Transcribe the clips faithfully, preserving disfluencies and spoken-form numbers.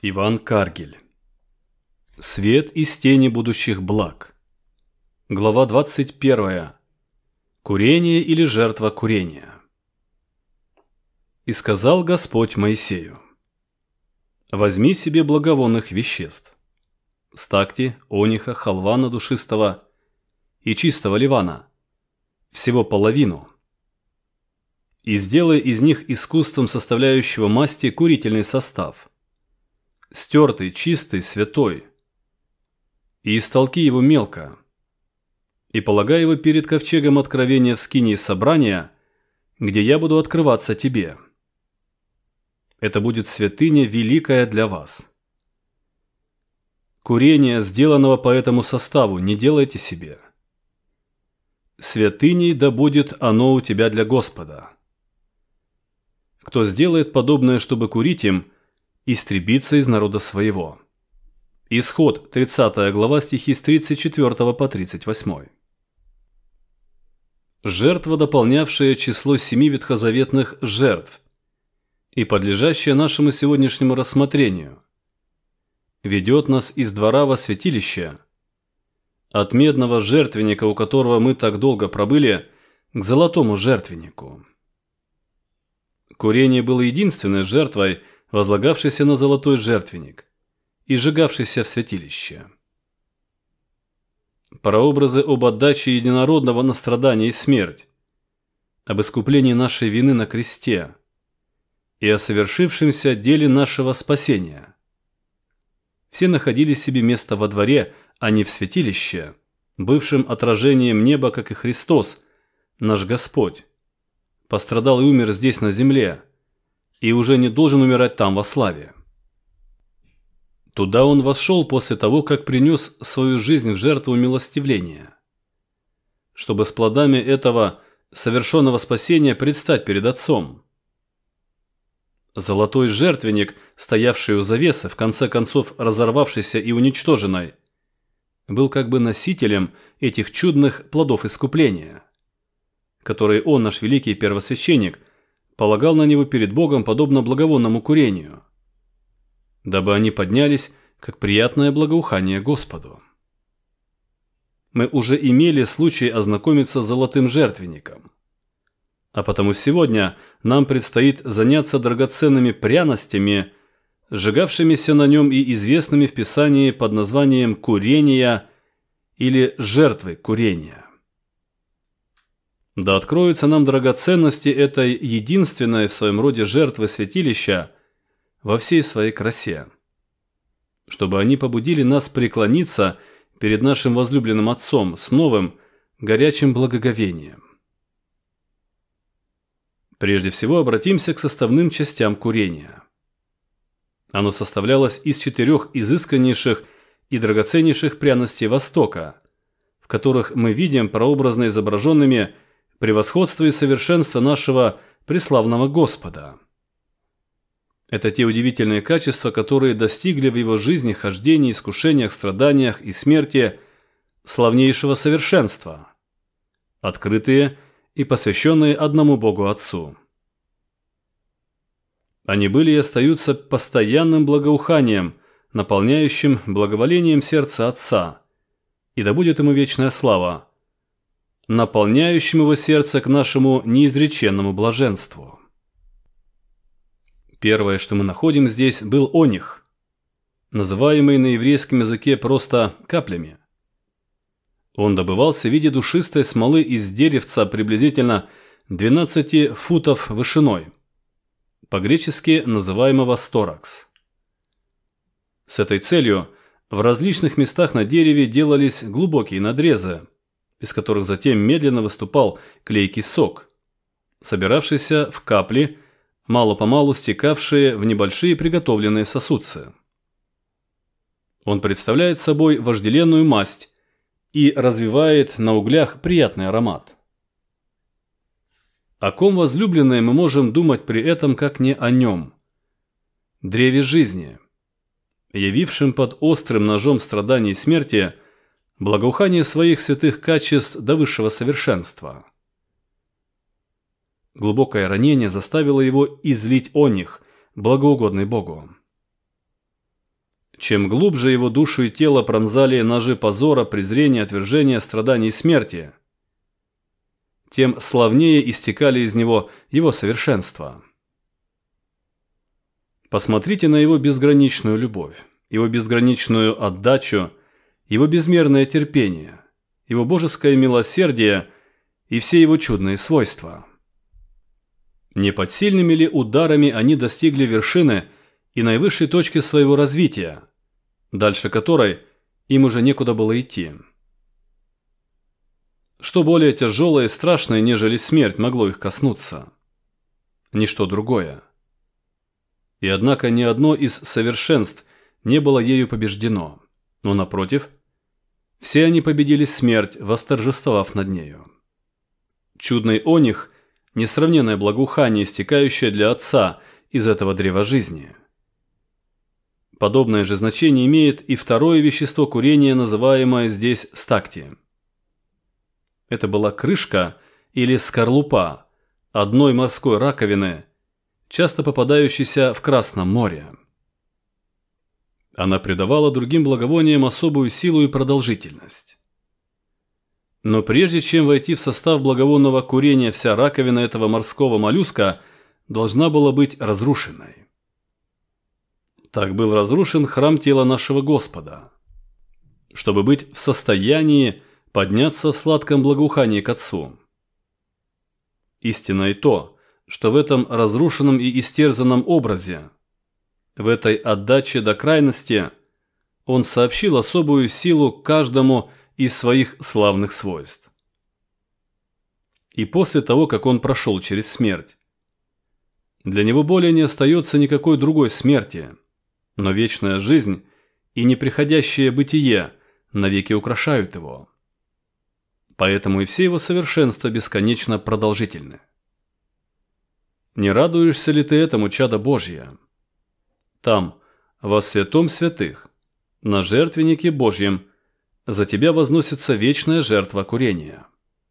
Иван Каргель. Свет из тени будущих благ. Глава двадцать первая. Курение или жертва курения. «И сказал Господь Моисею: возьми себе благовонных веществ, стакти, ониха, халвана душистого и чистого ливана, всего половину, и сделай из них искусством составляющего масти курительный состав, стертый, чистый, святой, и истолки его мелко, и полагай его перед ковчегом откровения в скинии собрания, где я буду открываться тебе. Это будет святыня великая для вас. Курение, сделанного по этому составу, не делайте себе. Святыней да будет оно у тебя для Господа. Кто сделает подобное, чтобы курить им, истребится из народа своего». Исход, тридцатая глава, стихи с тридцать четвёртого по тридцать восьмой. Жертва, дополнявшая число семи ветхозаветных жертв и подлежащая нашему сегодняшнему рассмотрению, ведет нас из двора во святилище, от медного жертвенника, у которого мы так долго пробыли, к золотому жертвеннику. Курение было единственной жертвой, возлагавшейся на золотой жертвенник и сжигавшейся в святилище. Прообразы об отдаче единородного на страдание и смерть, об искуплении нашей вины на кресте и о совершившемся деле нашего спасения. Все находили себе место во дворе, а не в святилище, бывшем отражением неба, как и Христос, наш Господь, пострадал и умер здесь на земле, и уже не должен умирать там во славе. Туда он вошел после того, как принес свою жизнь в жертву милостивления, чтобы с плодами этого совершенного спасения предстать перед Отцом. Золотой жертвенник, стоявший у завесы, в конце концов разорвавшийся и уничтоженной, был как бы носителем этих чудных плодов искупления, которые он, наш великий первосвященник, полагал на него перед Богом подобно благовонному курению, дабы они поднялись, как приятное благоухание Господу. Мы уже имели случай ознакомиться с золотым жертвенником, а потому сегодня нам предстоит заняться драгоценными пряностями, сжигавшимися на нем и известными в Писании под названием курения или жертвы курения. Да откроются нам драгоценности этой единственной в своем роде жертвы святилища во всей своей красе, чтобы они побудили нас преклониться перед нашим возлюбленным Отцом с новым, горячим благоговением. Прежде всего обратимся к составным частям курения. Оно составлялось из четырех изысканнейших и драгоценнейших пряностей Востока, в которых мы видим прообразно изображенными превосходство и совершенство нашего преславного Господа. Это те удивительные качества, которые достигли в его жизни, хождении, искушениях, страданиях и смерти славнейшего совершенства, открытые и посвященные одному Богу Отцу. Они были и остаются постоянным благоуханием, наполняющим благоволением сердца Отца, и да будет ему вечная слава, наполняющим его сердце к нашему неизреченному блаженству. Первое, что мы находим здесь, был оних, называемый на еврейском языке просто каплями. Он добывался в виде душистой смолы из деревца приблизительно двенадцати футов вышиной, по-гречески называемого сторакс. С этой целью в различных местах на дереве делались глубокие надрезы, из которых затем медленно выступал клейкий сок, собиравшийся в капли, мало-помалу стекавшие в небольшие приготовленные сосудцы. Он представляет собой вожделенную масть и развивает на углях приятный аромат. О ком возлюбленной мы можем думать при этом, как не о нем, древе жизни, явившим под острым ножом страданий и смерти благоухание своих святых качеств до высшего совершенства. Глубокое ранение заставило его излить о них, благоугодный Богу. Чем глубже его душу и тело пронзали ножи позора, презрения, отвержения, страданий и смерти, тем славнее истекали из него его совершенства. Посмотрите на его безграничную любовь, его безграничную отдачу, его безмерное терпение, его божеское милосердие и все его чудные свойства. Не под сильными ли ударами они достигли вершины и наивысшей точки своего развития, дальше которой им уже некуда было идти? Что более тяжелое и страшное, нежели смерть, могло их коснуться? Ничто другое. И однако ни одно из совершенств не было ею побеждено, но, напротив, все они победили смерть, восторжествовав над нею. Чудный оних – несравненное благоухание, истекающее для Отца из этого древа жизни. Подобное же значение имеет и второе вещество курения, называемое здесь стакти. Это была крышка или скорлупа одной морской раковины, часто попадающейся в Красном море. Она придавала другим благовониям особую силу и продолжительность. Но прежде чем войти в состав благовонного курения, вся раковина этого морского моллюска должна была быть разрушенной. Так был разрушен храм тела нашего Господа, чтобы быть в состоянии подняться в сладком благоухании к Отцу. Истинно и то, что в этом разрушенном и истерзанном образе, в этой отдаче до крайности, Он сообщил особую силу каждому из своих славных свойств. И после того, как он прошел через смерть, для него более не остается никакой другой смерти, но вечная жизнь и неприходящее бытие навеки украшают его. Поэтому и все его совершенства бесконечно продолжительны. Не радуешься ли ты этому, чадо Божье? Там, во святом святых, на жертвеннике Божьем, за тебя возносится вечная жертва курения.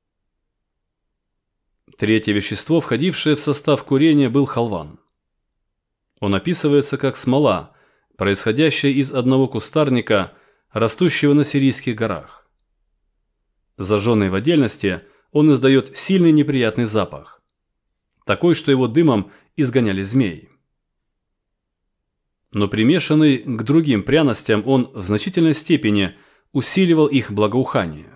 Третье вещество, входившее в состав курения, был халван. Он описывается как смола, происходящая из одного кустарника, растущего на Сирийских горах. Зажженный в отдельности, он издает сильный неприятный запах, такой, что его дымом изгоняли змей. Но примешанный к другим пряностям, он в значительной степени усиливал их благоухание.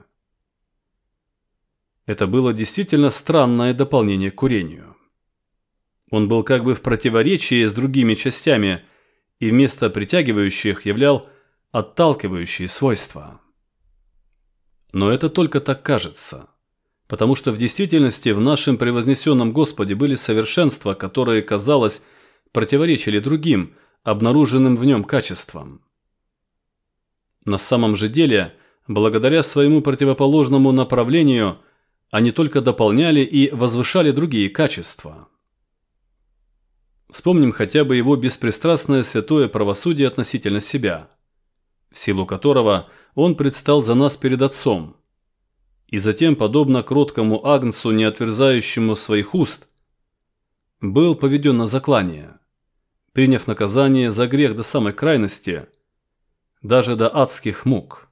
Это было действительно странное дополнение к курению. Он был как бы в противоречии с другими частями и вместо притягивающих являл отталкивающие свойства. Но это только так кажется, потому что в действительности в нашем превознесенном Господе были совершенства, которые, казалось, противоречили другим, обнаруженным в нем качествам. На самом же деле, благодаря своему противоположному направлению, они только дополняли и возвышали другие качества. Вспомним хотя бы его беспристрастное святое правосудие относительно себя, в силу которого он предстал за нас перед Отцом, и затем, подобно кроткому агнцу, не отверзающему своих уст, был поведен на заклание, приняв наказание за грех до самой крайности, даже до адских мук.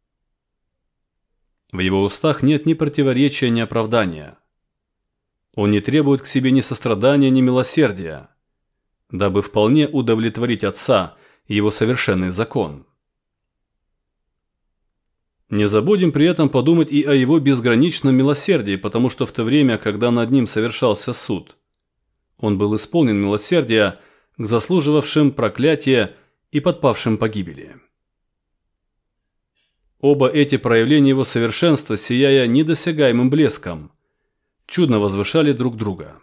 В его устах нет ни противоречия, ни оправдания. Он не требует к себе ни сострадания, ни милосердия, дабы вполне удовлетворить Отца и его совершенный закон. Не забудем при этом подумать и о его безграничном милосердии, потому что в то время, когда над ним совершался суд, он был исполнен милосердия к заслуживавшим проклятия и подпавшим погибели. Оба эти проявления его совершенства, сияя недосягаемым блеском, чудно возвышали друг друга.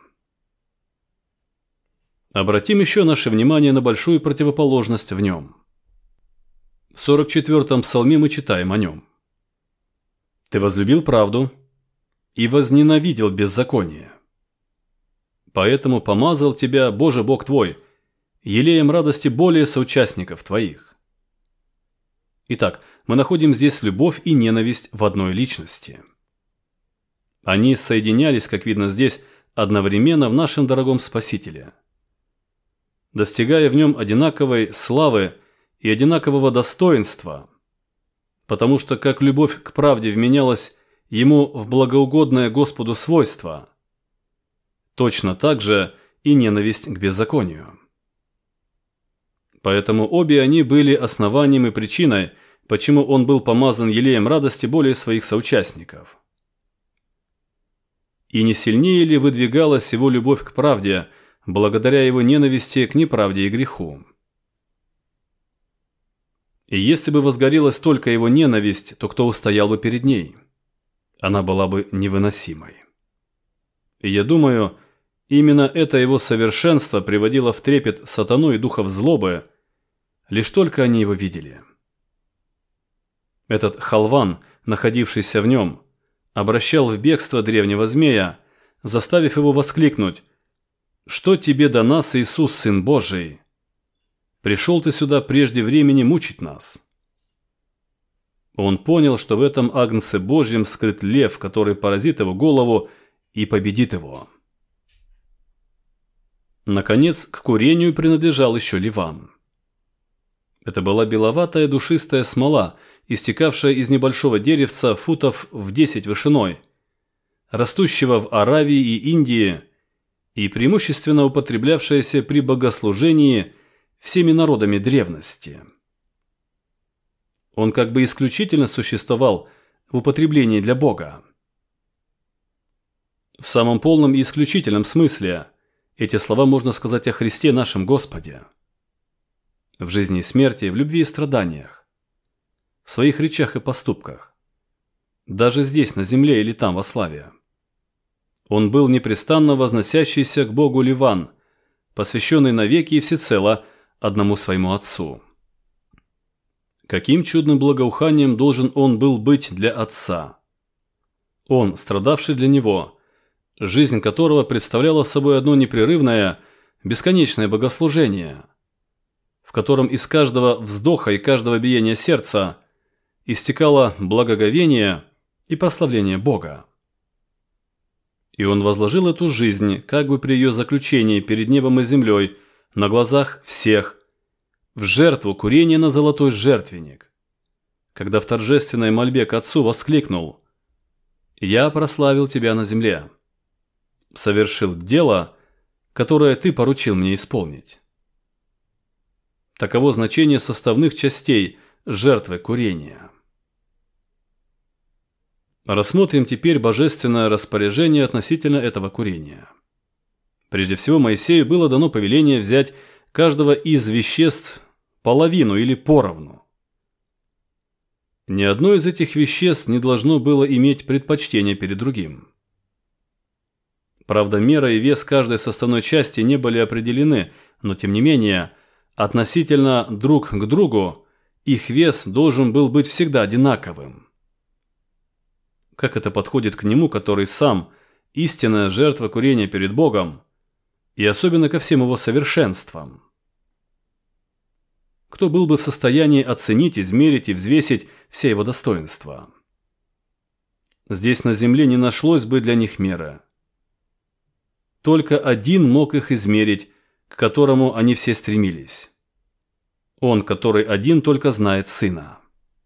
Обратим еще наше внимание на большую противоположность в нем. В сорок четвёртом псалме мы читаем о нем. «Ты возлюбил правду и возненавидел беззаконие. Поэтому помазал тебя, Боже Бог твой, елеем радости более соучастников твоих». Итак, мы находим здесь любовь и ненависть в одной личности. Они соединялись, как видно здесь, одновременно в нашем дорогом Спасителе, достигая в нем одинаковой славы и одинакового достоинства, потому что как любовь к правде вменялась ему в благоугодное Господу свойство, точно так же и ненависть к беззаконию. Поэтому обе они были основанием и причиной, почему он был помазан елеем радости более своих соучастников. И не сильнее ли выдвигалась его любовь к правде, благодаря его ненависти к неправде и греху? И если бы возгорелась только его ненависть, то кто устоял бы перед ней? Она была бы невыносимой. И я думаю, именно это его совершенство приводило в трепет сатану и духов злобы, лишь только они его видели. Этот халван, находившийся в нем, обращал в бегство древнего змея, заставив его воскликнуть: «Что тебе до нас, Иисус, Сын Божий? Пришел ты сюда прежде времени мучить нас». Он понял, что в этом агнце Божьем скрыт лев, который поразит его голову и победит его. Наконец, к курению принадлежал еще ливан. Это была беловатая душистая смола, истекавшая из небольшого деревца футов в десять вышиной, растущего в Аравии и Индии и преимущественно употреблявшаяся при богослужении всеми народами древности. Он как бы исключительно существовал в употреблении для Бога. В самом полном и исключительном смысле эти слова можно сказать о Христе нашем Господе. В жизни и смерти, в любви и страданиях, в своих речах и поступках, даже здесь, на земле или там, во славе. Он был непрестанно возносящийся к Богу ливан, посвященный навеки и всецело одному своему Отцу. Каким чудным благоуханием должен он был быть для Отца? Он, страдавший для Него, жизнь которого представляла собой одно непрерывное, бесконечное богослужение, в котором из каждого вздоха и каждого биения сердца истекало благоговение и прославление Бога. И он возложил эту жизнь, как бы при ее заключении перед небом и землей, на глазах всех, в жертву курения на золотой жертвенник, когда в торжественной мольбе к Отцу воскликнул: «Я прославил Тебя на земле, совершил дело, которое Ты поручил мне исполнить». Таково значение составных частей жертвы курения. Рассмотрим теперь божественное распоряжение относительно этого курения. Прежде всего, Моисею было дано повеление взять каждого из веществ половину или поровну. Ни одно из этих веществ не должно было иметь предпочтение перед другим. Правда, мера и вес каждой составной части не были определены, но тем не менее, относительно друг к другу, их вес должен был быть всегда одинаковым. Как это подходит к нему, который сам истинная жертва курения перед Богом, и особенно ко всем его совершенствам? Кто был бы в состоянии оценить, измерить и взвесить все его достоинства? Здесь на земле не нашлось бы для них меры. Только один мог их измерить, к которому они все стремились. Он, который один только знает Сына.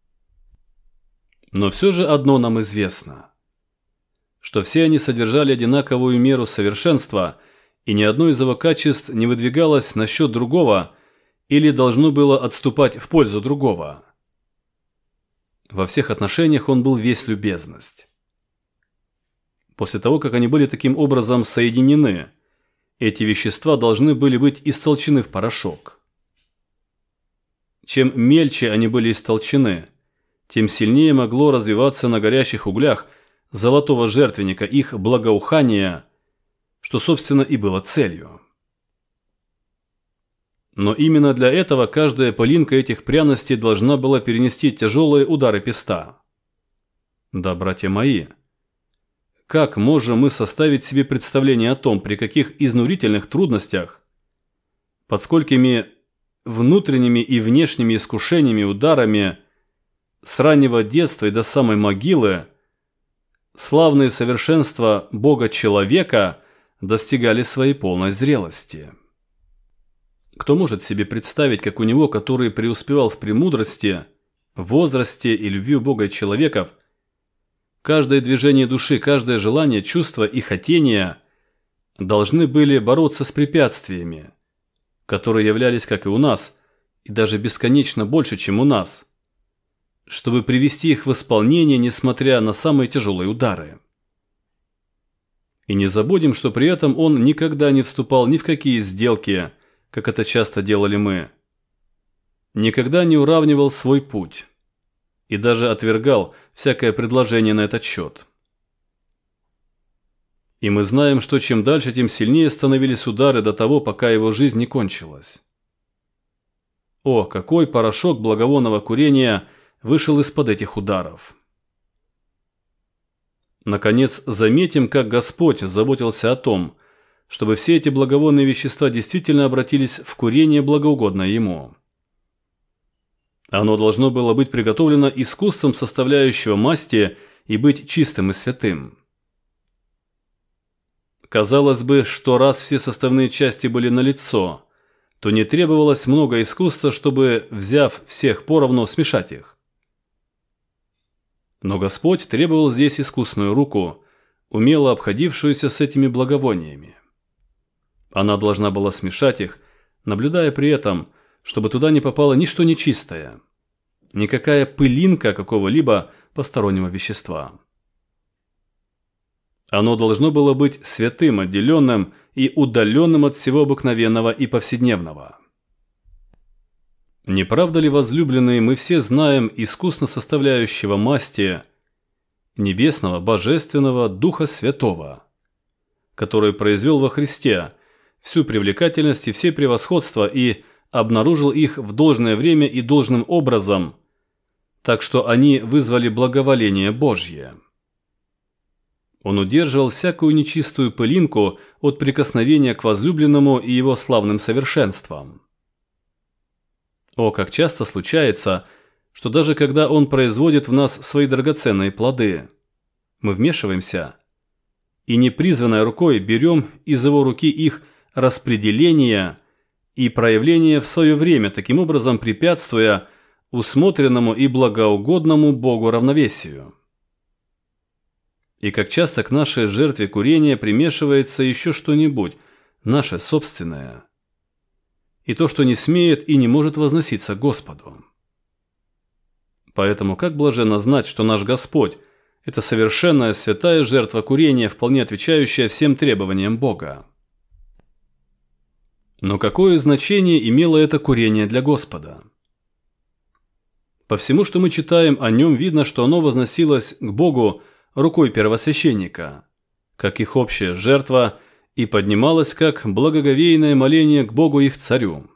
Но все же одно нам известно, что все они содержали одинаковую меру совершенства, и ни одно из его качеств не выдвигалось насчет другого или должно было отступать в пользу другого. Во всех отношениях он был весь любезность. После того, как они были таким образом соединены, эти вещества должны были быть истолчены в порошок. Чем мельче они были истолчены, тем сильнее могло развиваться на горящих углях золотого жертвенника их благоухание, что, собственно, и было целью. Но именно для этого каждая пылинка этих пряностей должна была перенести тяжелые удары песта. Да, братья мои, как можем мы составить себе представление о том, при каких изнурительных трудностях, под сколькими внутренними и внешними искушениями, ударами, с раннего детства и до самой могилы, славные совершенства Бога-человека достигали своей полной зрелости? Кто может себе представить, как у него, который преуспевал в премудрости, в возрасте и любви у Бога и человеков, каждое движение души, каждое желание, чувство и хотение должны были бороться с препятствиями, которые являлись, как и у нас, и даже бесконечно больше, чем у нас, чтобы привести их в исполнение, несмотря на самые тяжелые удары. И не забудем, что при этом он никогда не вступал ни в какие сделки, как это часто делали мы, никогда не уравнивал свой путь и даже отвергал всякое предложение на этот счет. И мы знаем, что чем дальше, тем сильнее становились удары до того, пока его жизнь не кончилась. О, какой порошок благовонного курения вышел из-под этих ударов! Наконец, заметим, как Господь заботился о том, чтобы все эти благовонные вещества действительно обратились в курение, благоугодное Ему. Оно должно было быть приготовлено искусством составляющего масти и быть чистым и святым. Казалось бы, что раз все составные части были налицо, то не требовалось много искусства, чтобы, взяв всех поровну, смешать их. Но Господь требовал здесь искусную руку, умело обходившуюся с этими благовониями. Она должна была смешать их, наблюдая при этом, чтобы туда не попало ничто нечистое, никакая пылинка какого-либо постороннего вещества. Оно должно было быть святым, отделенным и удаленным от всего обыкновенного и повседневного. Не правда ли, возлюбленные, мы все знаем искусно составляющего масти небесного, божественного Духа Святого, который произвел во Христе всю привлекательность и все превосходства и обнаружил их в должное время и должным образом, так что они вызвали благоволение Божье. Он удерживал всякую нечистую пылинку от прикосновения к возлюбленному и его славным совершенствам. О, как часто случается, что даже когда Он производит в нас свои драгоценные плоды, мы вмешиваемся и непризванной рукой берем из Его руки их распределение и проявление в свое время, таким образом препятствуя усмотренному и благоугодному Богу равновесию. И как часто к нашей жертве курения примешивается еще что-нибудь, наше собственное, и то, что не смеет и не может возноситься к Господу. Поэтому как блаженно знать, что наш Господь – это совершенная святая жертва курения, вполне отвечающая всем требованиям Бога. Но какое значение имело это курение для Господа? По всему, что мы читаем о нем, видно, что оно возносилось к Богу рукой первосвященника, как их общая жертва, и поднималось как благоговейное моление к Богу их царю.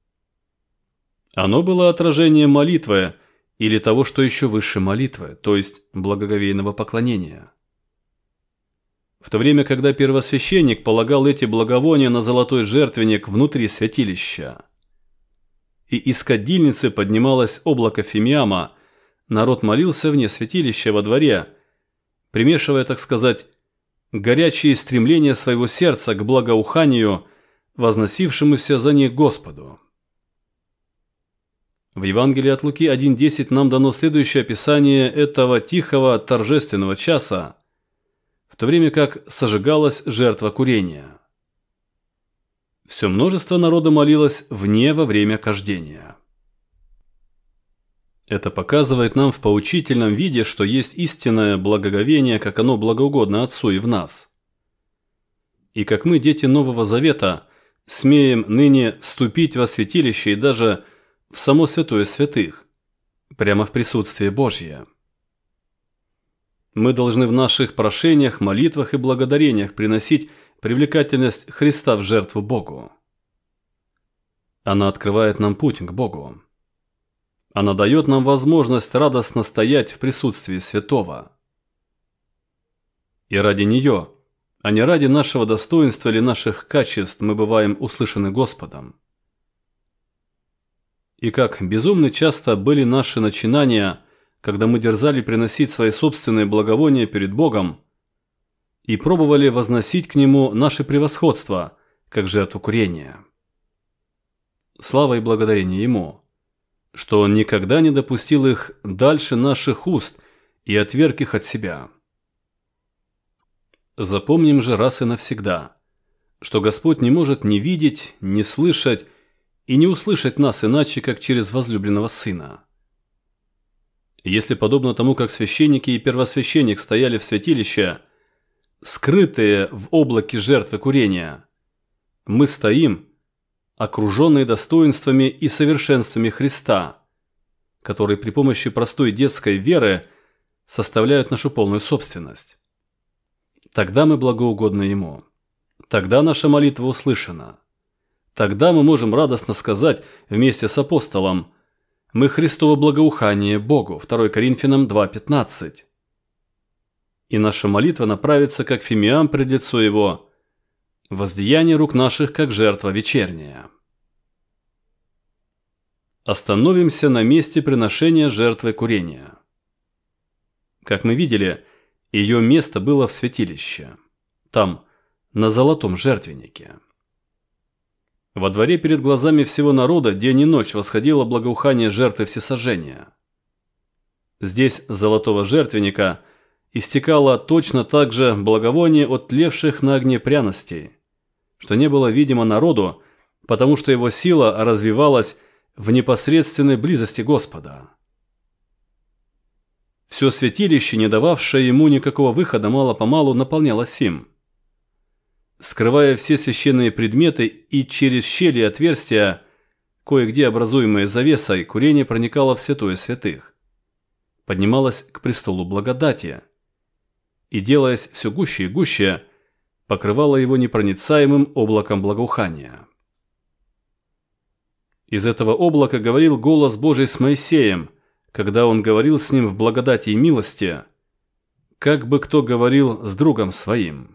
Оно было отражением молитвы или того, что еще выше молитвы, то есть благоговейного поклонения. В то время, когда первосвященник полагал эти благовония на золотой жертвенник внутри святилища, и из кадильницы поднималось облако фимиама, народ молился вне святилища во дворе, примешивая, так сказать, горячие стремления своего сердца к благоуханию, возносившемуся за них Господу. В Евангелии от Луки один десять нам дано следующее описание этого тихого торжественного часа, в то время как сожигалась жертва курения. Все множество народа молилось вне во время кождения. Это показывает нам в поучительном виде, что есть истинное благоговение, как оно благоугодно Отцу и в нас. И как мы, дети Нового Завета, смеем ныне вступить во святилище и даже в само святое святых, прямо в присутствие Божье. Мы должны в наших прошениях, молитвах и благодарениях приносить привлекательность Христа в жертву Богу. Она открывает нам путь к Богу. Она дает нам возможность радостно стоять в присутствии святого. И ради нее, а не ради нашего достоинства или наших качеств, мы бываем услышаны Господом. И как безумно часто были наши начинания, когда мы дерзали приносить свои собственные благовония перед Богом и пробовали возносить к Нему наше превосходство, как жертву курения. слава и благодарение Ему, что Он никогда не допустил их дальше наших уст и отверг их от себя. Запомним же раз и навсегда, что Господь не может ни видеть, ни слышать и не услышать нас иначе, как через возлюбленного Сына. Если подобно тому, как священники и первосвященник стояли в святилище, скрытые в облаке жертвы курения, мы стоим, окруженные достоинствами и совершенствами Христа, которые при помощи простой детской веры составляют нашу полную собственность. Тогда мы благоугодны Ему. Тогда наша молитва услышана. Тогда мы можем радостно сказать вместе с апостолом: «Мы Христово благоухание Богу» второе Коринфянам два пятнадцать. И наша молитва направится, как фимиам пред лицо Его, воздеяние рук наших, как жертва вечерняя. Остановимся на месте приношения жертвы курения. Как мы видели, ее место было в святилище, там, на золотом жертвеннике. Во дворе перед глазами всего народа день и ночь восходило благоухание жертвы всесожжения. Здесь с золотого жертвенника истекало точно так же благовоние от тлевших на огне пряностей, что не было видимо народу, потому что его сила развивалась в непосредственной близости Господа. Все святилище, не дававшее ему никакого выхода, мало-помалу наполнялось им. Скрывая все священные предметы и через щели и отверстия, кое-где образуемые завесой, курение проникало в святое святых, поднималось к престолу благодати и, делаясь все гуще и гуще, покрывало его непроницаемым облаком благоухания. Из этого облака говорил голос Божий с Моисеем, когда он говорил с ним в благодати и милости, как бы кто говорил с другом своим.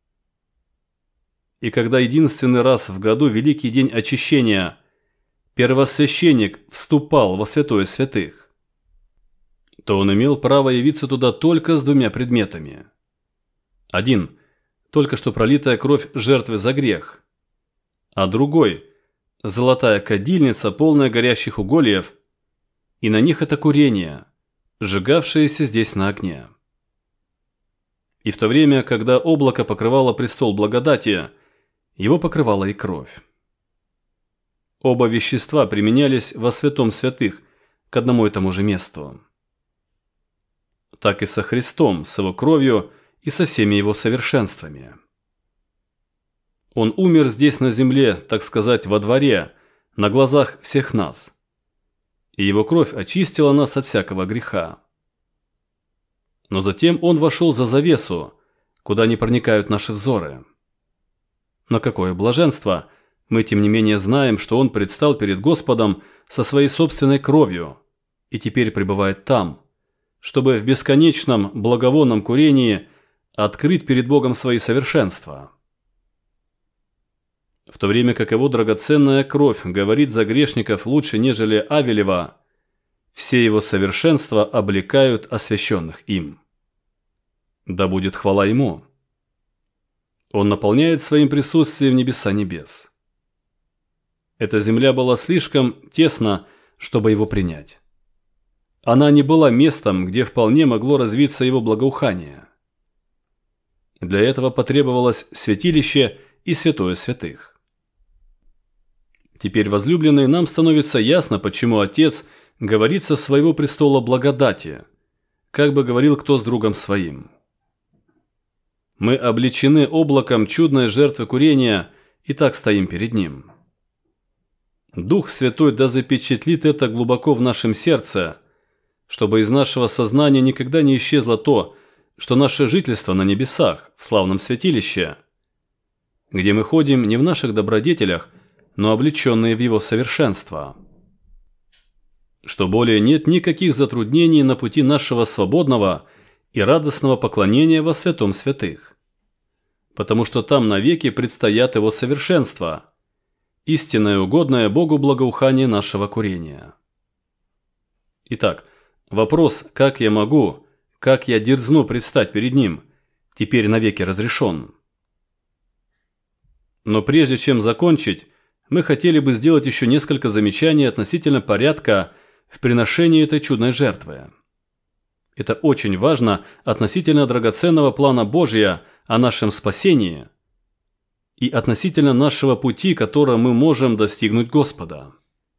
И когда единственный раз в году великий день очищения первосвященник вступал во святое святых, то он имел право явиться туда только с двумя предметами. Один – только что пролитая кровь жертвы за грех, а другой – золотая кадильница, полная горящих угольев, и на них это курение, сжигавшееся здесь на огне. И в то время, когда облако покрывало престол благодати, его покрывала и кровь. Оба вещества применялись во святом святых к одному и тому же месту. Так и со Христом, с его кровью и со всеми его совершенствами. Он умер здесь на земле, так сказать, во дворе, на глазах всех нас. И его кровь очистила нас от всякого греха. Но затем он вошел за завесу, куда не проникают наши взоры. Но какое блаженство! Мы, тем не менее, знаем, что он предстал перед Господом со своей собственной кровью и теперь пребывает там, чтобы в бесконечном благовонном курении открыть перед Богом свои совершенства. В то время как его драгоценная кровь говорит за грешников лучше, нежели Авелева, все его совершенства облекают освященных им. Да будет хвала ему! Он наполняет своим присутствием небеса небес. Эта земля была слишком тесна, чтобы его принять. Она не была местом, где вполне могло развиться его благоухание. Для этого потребовалось святилище и святое святых. Теперь, возлюбленные, нам становится ясно, почему Отец говорит со своего престола благодати, как бы говорил кто с другом своим. Мы облечены облаком чудной жертвы курения и так стоим перед Ним. Дух Святой да запечатлит это глубоко в нашем сердце, чтобы из нашего сознания никогда не исчезло то, что наше жительство на небесах, в славном святилище, где мы ходим не в наших добродетелях, но облеченные в Его совершенство. Что более нет никаких затруднений на пути нашего свободного и радостного поклонения во святом святых, потому что там навеки предстоят Его совершенства, истинное угодное Богу благоухание нашего курения. Итак, вопрос, как я могу, как я дерзну предстать перед Ним, теперь навеки разрешен. Но прежде чем закончить, мы хотели бы сделать еще несколько замечаний относительно порядка в приношении этой чудной жертвы. Это очень важно относительно драгоценного плана Божия о нашем спасении и относительно нашего пути, которым мы можем достигнуть Господа.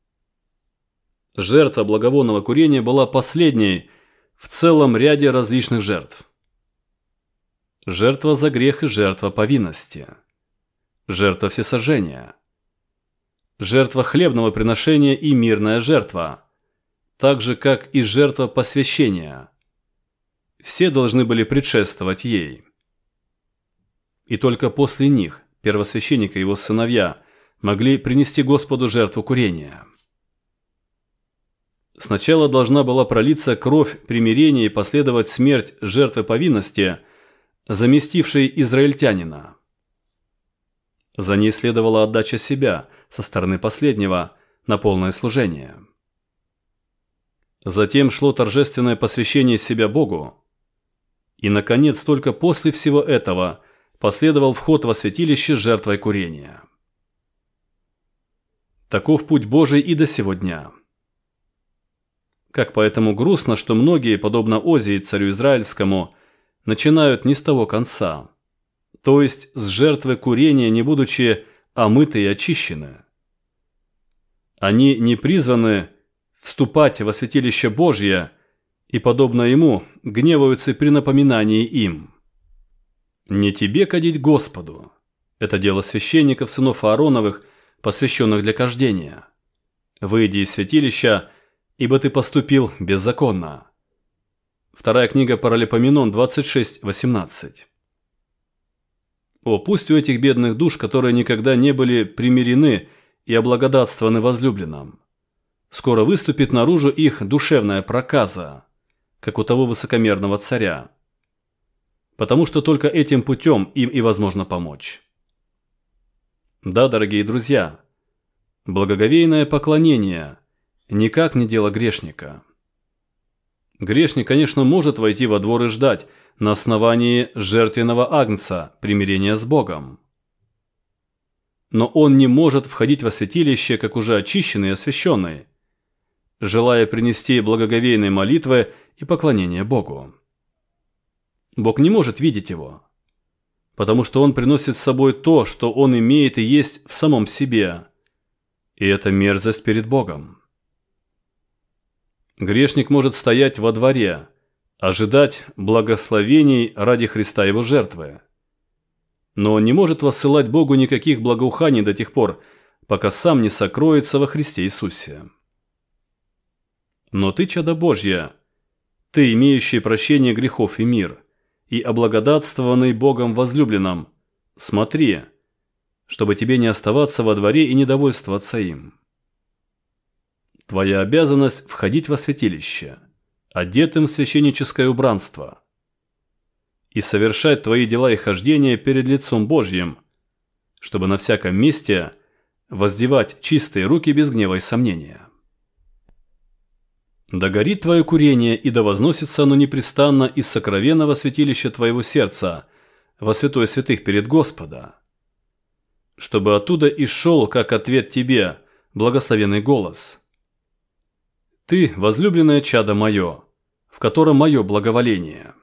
Жертва благовонного курения была последней в целом ряде различных жертв. Жертва за грех и жертва повинности. Жертва всесожжения. Жертва хлебного приношения и мирная жертва, так же, как и жертва посвящения. Все должны были предшествовать ей. И только после них первосвященник и его сыновья могли принести Господу жертву курения. Сначала должна была пролиться кровь примирения и последовать смерть жертвы повинности, заместившей израильтянина. За ней следовала отдача себя со стороны последнего на полное служение. Затем шло торжественное посвящение себя Богу. И, наконец, только после всего этого последовал вход во святилище с жертвой курения. Таков путь Божий и до сего дня. Как поэтому грустно, что многие, подобно Озии, царю израильскому, начинают не с того конца, то есть с жертвы курения, не будучи омыты и очищены. Они не призваны вступать во святилище Божье и, подобно ему, гневаются при напоминании им. Не тебе кадить Господу. Это дело священников, сынов Аароновых, посвященных для кождения. Выйди из святилища, ибо ты поступил беззаконно. Вторая книга Паралипоменон двадцать шесть восемнадцать. О, пусть у этих бедных душ, которые никогда не были примирены и облагодатствованы возлюбленным, скоро выступит наружу их душевная проказа, как у того высокомерного царя, потому что только этим путем им и возможно помочь. Да, дорогие друзья, благоговейное поклонение никак не дело грешника. Грешник, конечно, может войти во двор и ждать на основании жертвенного агнца примирения с Богом. Но он не может входить во святилище, как уже очищенный и освященный, желая принести благоговейные молитвы и поклонение Богу. Бог не может видеть его, потому что он приносит с собой то, что он имеет и есть в самом себе, и это мерзость перед Богом. Грешник может стоять во дворе, ожидать благословений ради Христа его жертвы, но он не может воссылать Богу никаких благоуханий до тех пор, пока сам не сокроется во Христе Иисусе. Но ты, чадо Божье, ты, имеющий прощение грехов и мир, и облагодатствованный Богом возлюбленным, смотри, чтобы тебе не оставаться во дворе и недовольствоваться им. Твоя обязанность – входить во святилище, одетым в священническое убранство, и совершать твои дела и хождения перед лицом Божьим, чтобы на всяком месте воздевать чистые руки без гнева и сомнения. Да горит твое курение, и да возносится оно непрестанно из сокровенного святилища твоего сердца во святое святых перед Господа, чтобы оттуда и шел, как ответ тебе, благословенный голос. Ты, возлюбленное чадо мое, в котором мое благоволение.